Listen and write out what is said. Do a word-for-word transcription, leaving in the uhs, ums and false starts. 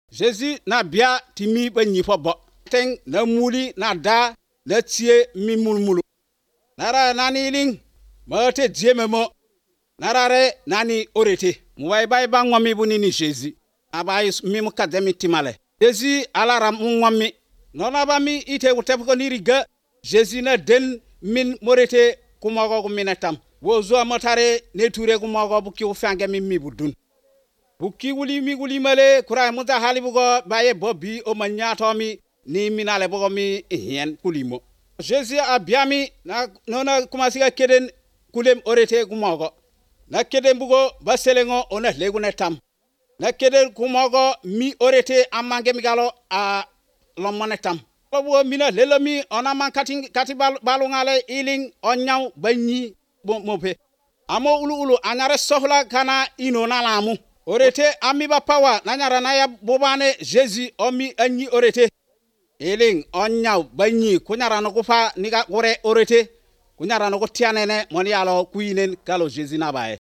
Jésus na bia timi ba nyi fo bo. Ten na muli na da na tie mi mulmulu. Nara nani ling ma te die memo. Narare nani orete. Muwai bai ba ngwami buni ni Jésus. Abai mi mu kademi timale. Jésus alara ngwami. Nona ba mi ite utep ko niriga. Jésus na den min morete kumago kuminatam. Wozo amotare neture kumago buki ufange mi mi budun. Buki wuli mi wuli male kura muta halibugo baye bobi o manyato mi ni minale bogo mi hien kulimo. Jésus abiami na nona kumasiga keden kulem orete kumago. Na keden bugo baselengo ona legune tam. Na keden kumago mi orete amange migalo a lomone tam. Bo mina lelomi ona man kati kati balungale iling onyaw banyi mope. Amo ulu ulu anyare sohla kana ino na lamu. Orete amiba pawa nanyara na ya bobane Jésus omi anyi orete. Iling onyaw banyi kunyara no kufa niga ore orete. Kunyara no kutianene moni alo kuinen kalo Jésus na bae.